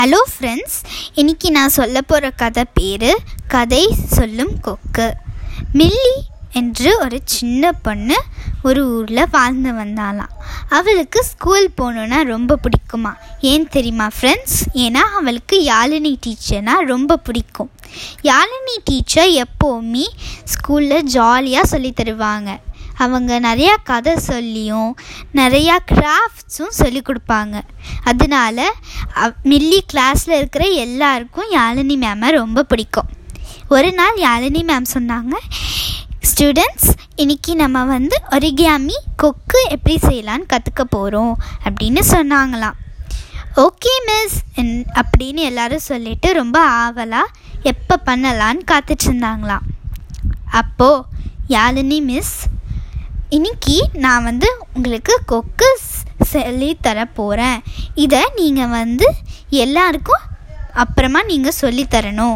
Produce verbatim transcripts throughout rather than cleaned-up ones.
Hello friends, இன்றைக்கி நான் சொல்ல போகிற கதை பேர் கதை சொல்லும் கொக்கு. மில்லி என்று ஒரு சின்ன பொண்ணு ஒரு ஊரில் வாழ்ந்து வந்தாலாம். அவளுக்கு ஸ்கூல் போகணுன்னா ரொம்ப பிடிக்குமா. ஏன் தெரியுமா ஃப்ரெண்ட்ஸ்? ஏன்னா அவளுக்கு யாழினி டீச்சர்னால் ரொம்ப பிடிக்கும். யாழினி டீச்சர் எப்போவுமே ஸ்கூலில் ஜாலியாக சொல்லி தருவாங்க. அவங்க நிறையா கதை சொல்லியும் நிறையா கிராஃப்ட்ஸும் சொல்லி கொடுப்பாங்க. அதனால மில்லி கிளாஸில் இருக்கிற எல்லாருக்கும் யாழினி மேமை ரொம்ப பிடிக்கும். ஒரு நாள் யாழினி மேம் சொன்னாங்க, ஸ்டூடெண்ட்ஸ், இன்றைக்கி நம்ம வந்து ஒரிகாமி கொக்கு எப்படி செய்யலான்னு கற்றுக்க போகிறோம் அப்படின்னு சொன்னாங்களாம். ஓகே மிஸ் அப்படின்னு எல்லோரும் சொல்லிவிட்டு ரொம்ப ஆவலாக எப்போ பண்ணலான்னு காத்துட்டு இருந்தாங்களாம். அப்போது யாழினி மிஸ், இன்றைக்கி நான் வந்து உங்களுக்கு கொக்கு சொல்லி தர போகிறேன். இதை நீங்கள் வந்து எல்லாருக்கும் அப்புறமா நீங்கள் சொல்லித்தரணும்.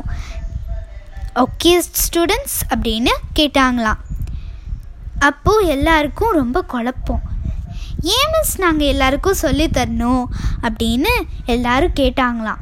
ஓகே ஸ்டூடெண்ட்ஸ் அப்படின்னு கேட்டாங்களாம். அப்போது எல்லாருக்கும் ரொம்ப குழப்பம். ஏன் மிஸ் நாங்கள் எல்லாருக்கும் சொல்லித்தரணும் அப்படின்னு எல்லாரும் கேட்டாங்களாம்.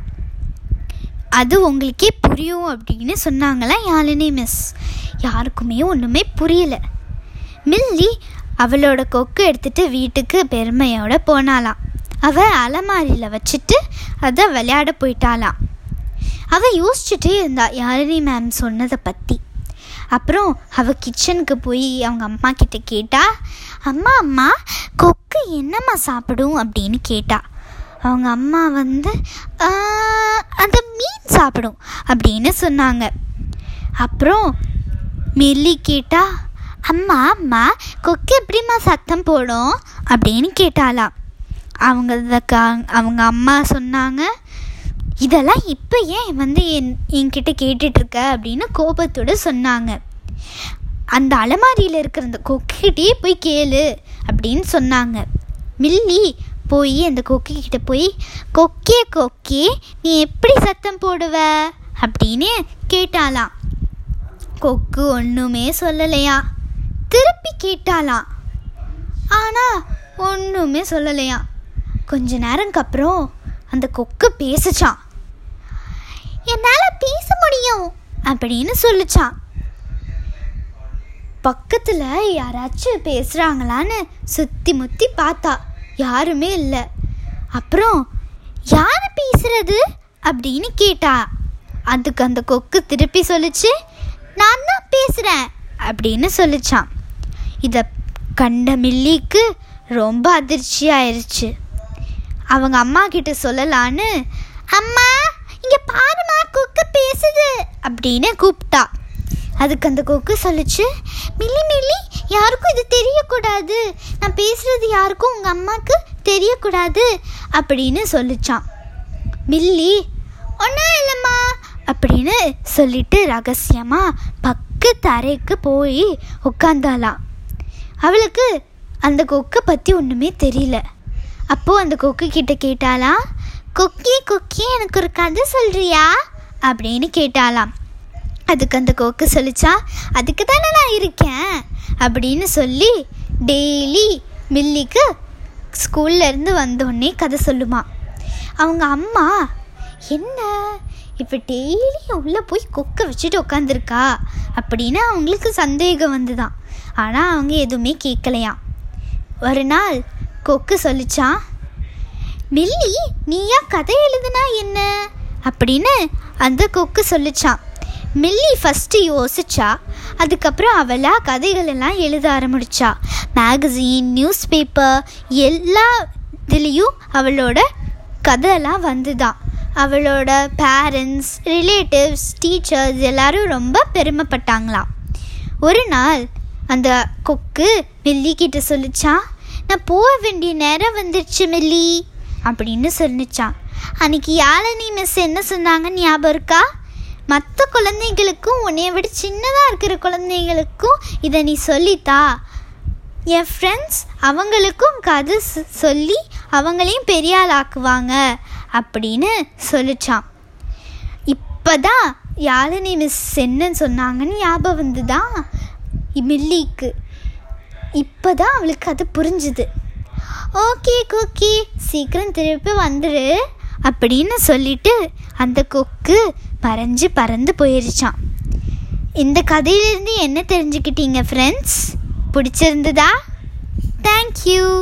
அது உங்களுக்கே புரியும் அப்படின்னு சொன்னாங்களாம் யாழினி மிஸ். யாருக்குமே ஒன்றுமே புரியல. மில்லி அவளோட கொக்கு எடுத்துகிட்டு வீட்டுக்கு பெருமையோடு போனாலாம். அவள் அலமாரியில் வச்சுட்டு அதை விளையாட போயிட்டாளாம். அவள் யோசிச்சுட்டே இருந்தா யாழினி மேம் சொன்னதை பற்றி. அப்புறம் அவள் கிச்சனுக்கு போய் அவங்க அம்மா கிட்ட கேட்டா, அம்மா அம்மா கொக்கு என்னம்மா சாப்பிடும் அப்படின்னு கேட்டா. அவங்க அம்மா வந்து அந்த மீன் சாப்பிடும் அப்படின்னு சொன்னாங்க. அப்புறம் மில்லி கேட்டா, அம்மா அம்மா கொக்கு எப்படிம்மா சத்தம் போடும் அப்படின்னு கேட்டாலாம். அவங்க அவங்க அம்மா சொன்னாங்க, இதெல்லாம் இப்போ ஏன் வந்து என் என்கிட்ட கேட்டுட்ருக்க அப்படின்னு கோபத்தோடு சொன்னாங்க. அந்த அலமாரியில் இருக்கிற அந்த கொக்கிட்டே போய் கேளு அப்படின்னு சொன்னாங்க. மில்லி போய் அந்த கொக்கிட்ட போய், கொக்கே கொக்கே நீ எப்படி சத்தம் போடுவ அப்படின்னு கேட்டாலாம். கொக்கு ஒன்றுமே சொல்லலையா. திருப்பி கேட்டாலாம். ஆனால் ஒன்றுமே சொல்லலையா. கொஞ்ச நேரம்க்கு அப்புறம் அந்த கொக்கு பேசிச்சான். என்னால் பேச முடியும் அப்படின்னு சொல்லிச்சான். பக்கத்தில் யாராச்சும் பேசுகிறாங்களான்னு சுற்றி முற்றி பார்த்தா யாருமே இல்லை. அப்புறம் யார் பேசுறது அப்படின்னு கேட்டா. அதுக்கு அந்த கொக்கு திருப்பி சொல்லிச்சு, நான் தான் பேசுகிறேன் அப்படின்னு சொல்லிச்சான். இதை கண்ட மில்லிக்கு ரொம்ப அதிர்ச்சி ஆயிடுச்சு. அவங்க அம்மா கிட்ட சொல்லலான்னு, அம்மா இங்கே பாருமா கொக்கு பேசுது அப்படின்னு கூப்பிட்டா. அதுக்கு அந்த கொக்கு சொல்லிச்சு, மில்லி மில்லி யாருக்கும் இது தெரியக்கூடாது, நான் பேசுகிறது யாருக்கும் உங்கள் அம்மாவுக்கு தெரியக்கூடாது அப்படின்னு சொல்லிச்சான். மில்லி ஒன்றும் இல்லைம்மா அப்படின்னு சொல்லிட்டு ரகசியமாக பக்கத்து அறைக்கு போய் உட்காந்தாலாம். அவளுக்கு அந்த கொக்கை பற்றி ஒன்றுமே தெரியல. அப்போது அந்த கொக்கு கிட்ட கேட்டாலாம், கொக்கி கொக்கி எனக்கு ஒரு கதை சொல்கிறியா அப்படின்னு கேட்டாலாம். அதுக்கு அந்த கொக்கு சொல்லிச்சா, அதுக்கு தானே நான் இருக்கேன் அப்படின்னு சொல்லி டெய்லி மில்லிக்கு ஸ்கூல்லேருந்து வந்தோடனே கதை சொல்லுமா. அவங்க அம்மா, என்ன இப்போ டெய்லியும் உள்ளே போய் கொக்கை வச்சுட்டு உட்காந்துருக்கா அப்படின்னு அவங்களுக்கு சந்தேகம் வந்துதான். ஆனால் அவங்க எதுவுமே கேட்கலையாம். ஒரு நாள் கொக்கு சொல்லிச்சான், மில்லி நீயா கதை எழுதுனா என்ன அப்படின்னு அந்த கொக்கு சொல்லிச்சான். மில்லி ஃபஸ்ட்டு யோசிச்சா. அதுக்கப்புறம் அவளா கதைகள் எல்லாம் எழுத ஆரம்பிச்சா. மேகசின், நியூஸ் பேப்பர் எல்லா இதுலேயும் அவளோட கதையெல்லாம் வந்துதான். அவளோட பேரண்ட்ஸ், ரிலேட்டிவ்ஸ், டீச்சர்ஸ் எல்லோரும் ரொம்ப பெருமைப்பட்டாங்களாம். ஒரு நாள் அந்த கொக்கு மில்லி கிட்ட சொல்லிச்சான், நான் போக வேண்டிய நேரம் வந்துடுச்சு மில்லி அப்படின்னு சொல்லிச்சான். அன்றைக்கி யாழினி மிஸ் என்ன சொன்னாங்க ஞாபகம் இருக்கா? மற்ற குழந்தைங்களுக்கும் உன்னைய விட சின்னதாக இருக்கிற குழந்தைங்களுக்கும் இதை நீ சொல்லித்தா, என் ஃப்ரெண்ட்ஸ் அவங்களுக்கும் கதை சொல்லி அவங்களையும் பெரிய ஆள் ஆக்குவாங்க அப்படின்னு சொல்லிச்சான். இப்போ தான் யாழினி மிஸ் என்னன்னு சொன்னாங்கன்னு ஞாபகம் வந்து தான் மில்லிக்கு. இப்போ தான் அவளுக்கு அது புரிஞ்சுது. ஓகே குக்கி, சீக்கிரம் திருப்பி வந்துடு அப்படின்னு சொல்லிட்டு அந்த கொக்கு மறைஞ்சு பறந்து போயிருச்சான். இந்த கதையிலேருந்து என்ன தெரிஞ்சுக்கிட்டீங்க ஃப்ரெண்ட்ஸ்? பிடிச்சிருந்ததா? தேங்க்யூ.